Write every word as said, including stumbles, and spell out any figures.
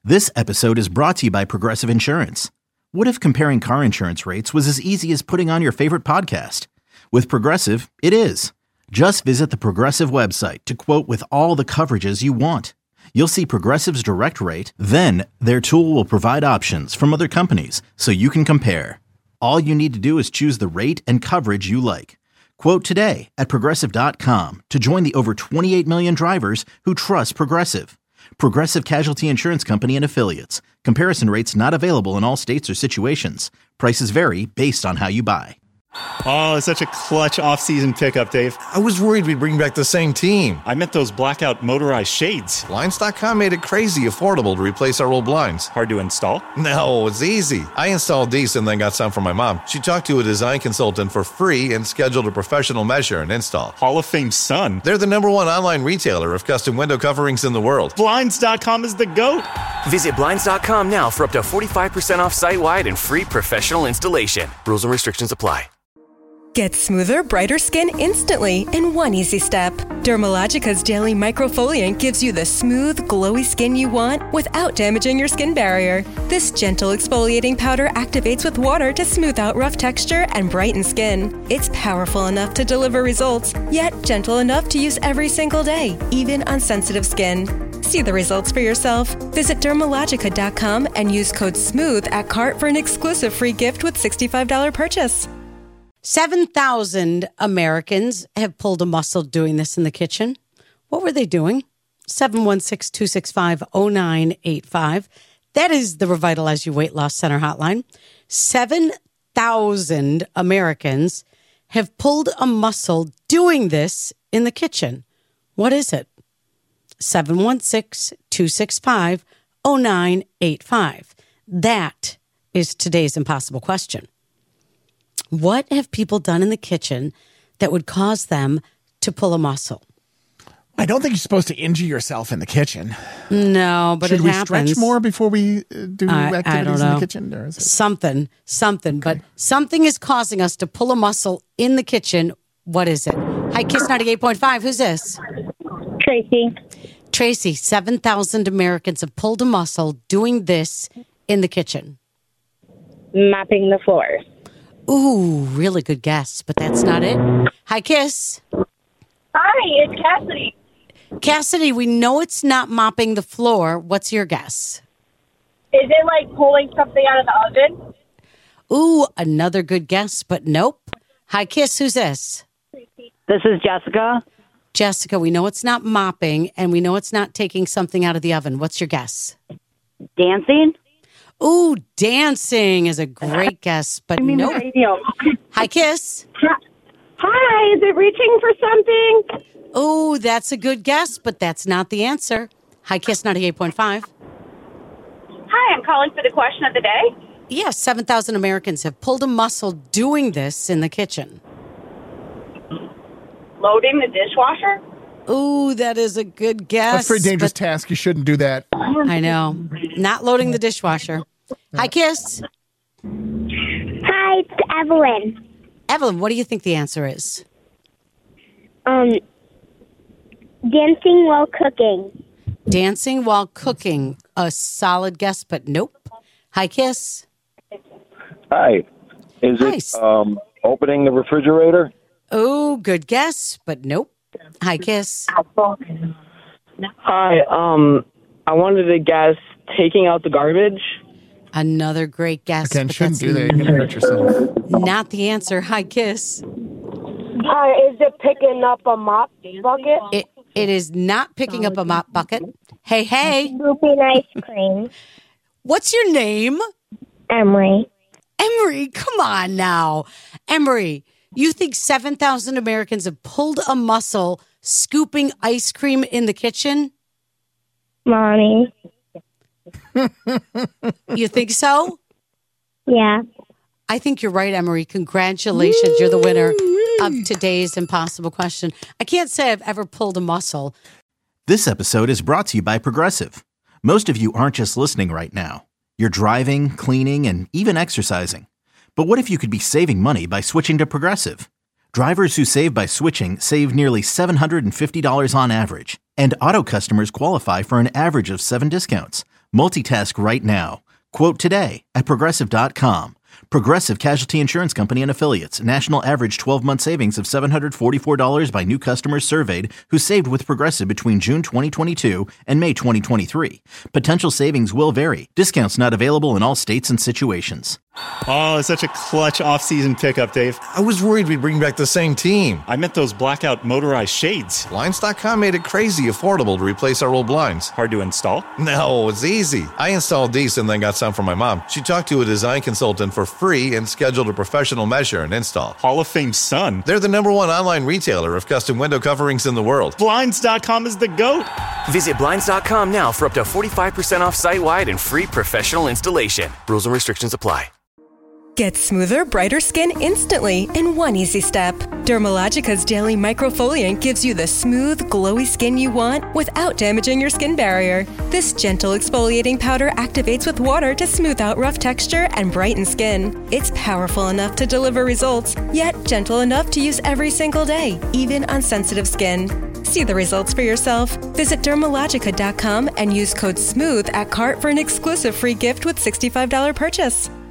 This episode is brought to you by Progressive Insurance. What if comparing car insurance rates was as easy as putting on your favorite podcast? With Progressive, it is. Just visit the Progressive website to quote with all the coverages you want. You'll see Progressive's direct rate, then their tool will provide options from other companies so you can compare. All you need to do is choose the rate and coverage you like. Quote today at progressive dot com to join the over twenty-eight million drivers who trust Progressive. Progressive Casualty Insurance Company and Affiliates. Comparison rates not available in all states or situations. Prices vary based on how you buy. Oh, it's such a clutch off-season pickup, Dave. I was worried we'd bring back the same team. I meant those blackout motorized shades. Blinds dot com made it crazy affordable to replace our old blinds. Hard to install? No, it's easy. I installed these and then got some from my mom. She talked to a design consultant for free and scheduled a professional measure and install. Hall of Fame son. They're the number one online retailer of custom window coverings in the world. Blinds dot com is the GOAT. Visit Blinds dot com now for up to forty-five percent off site-wide and free professional installation. Rules and restrictions apply. Get smoother, brighter skin instantly in one easy step. Dermalogica's Daily Microfoliant gives you the smooth, glowy skin you want without damaging your skin barrier. This gentle exfoliating powder activates with water to smooth out rough texture and brighten skin. It's powerful enough to deliver results, yet gentle enough to use every single day, even on sensitive skin. See the results for yourself. Visit Dermalogica dot com and use code SMOOTH at cart for an exclusive free gift with sixty-five dollars purchase. seven thousand Americans have pulled a muscle doing this in the kitchen. What were they doing? seven one six, two six five, zero nine eight five. That is the Revitalize You Weight Loss Center hotline. seven thousand Americans have pulled a muscle doing this in the kitchen. What is it? seven one six, two six five, zero nine eight five. That is today's impossible question. What have people done in the kitchen that would cause them to pull a muscle? I don't think you're supposed to injure yourself in the kitchen. No, but Should it we happens. stretch more before we uh, do I, activities I don't know. in the kitchen? Or is it... Something, something. Okay. But something is causing us to pull a muscle in the kitchen. What is it? Hi, Kiss ninety-eight point five. Who's this? Tracy. Tracy, seven thousand Americans have pulled a muscle doing this in the kitchen. Mopping the floors. Ooh, really good guess, but that's not it. Hi, Kiss. Hi, it's Cassidy. Cassidy, we know it's not mopping the floor. What's your guess? Is it like pulling something out of the oven? Ooh, another good guess, but nope. Hi, Kiss. Who's this? This is Jessica. Jessica, we know it's not mopping, and we know it's not taking something out of the oven. What's your guess? Dancing. Ooh, dancing is a great guess, but I mean, nope. radio. Hi, Kiss. Hi, is it reaching for something? Ooh, that's a good guess, but that's not the answer. Hi, Kiss ninety-eight point five. Hi, I'm calling for the question of the day. Yes, seven thousand Americans have pulled a muscle doing this in the kitchen. Loading the dishwasher? Ooh, that is a good guess. That's a very dangerous task. You shouldn't do that. I know. Not loading the dishwasher. Hi, Kiss. Hi, it's Evelyn. Evelyn, what do you think the answer is? Um, dancing while cooking. Dancing while cooking. A solid guess, but nope. Hi, Kiss. Hi. Is Hi. it um, opening the refrigerator? Oh, good guess, but nope. Hi, Kiss. Hi. Um, I wanted to guess taking out the garbage. Another great guess. Again, but shouldn't that's do that. You're going to hurt yourself. Not the answer. Hi, Kiss. Hi, is it picking up a mop bucket? It It is not picking up a mop bucket. Hey, hey. Scooping ice cream. What's your name? Emery. Emery, come on now. Emery, you think seven thousand Americans have pulled a muscle scooping ice cream in the kitchen? Mommy. You think so? Yeah. I think you're right, Emery. Congratulations. You're the winner of today's impossible question. I can't say I've ever pulled a muscle. This episode is brought to you by Progressive. Most of you aren't just listening right now. You're driving, cleaning, and even exercising. But what if you could be saving money by switching to Progressive? Drivers who save by switching save nearly seven hundred fifty dollars on average, and auto customers qualify for an average of seven discounts. Multitask right now. Quote today at progressive dot com. Progressive Casualty Insurance Company and Affiliates. National average twelve-month savings of seven hundred forty-four dollars by new customers surveyed who saved with Progressive between June twenty twenty-two and May twenty twenty-three. Potential savings will vary. Discounts not available in all states and situations. Oh, it's such a clutch off-season pickup, Dave. I was worried we'd bring back the same team. I meant those blackout motorized shades. Blinds dot com made it crazy affordable to replace our old blinds. Hard to install? No, it's easy. I installed these and then got some from my mom. She talked to a design consultant for free and scheduled a professional measure and install. Hall of Fame son. They're the number one online retailer of custom window coverings in the world. Blinds dot com is the GOAT. Visit Blinds dot com now for up to forty-five percent off site-wide and free professional installation. Rules and restrictions apply. Get smoother, brighter skin instantly in one easy step. Dermalogica's Daily Microfoliant gives you the smooth, glowy skin you want without damaging your skin barrier. This gentle exfoliating powder activates with water to smooth out rough texture and brighten skin. It's powerful enough to deliver results, yet gentle enough to use every single day, even on sensitive skin. See the results for yourself. Visit dermalogica dot com and use code SMOOTH at cart for an exclusive free gift with sixty-five dollars purchase.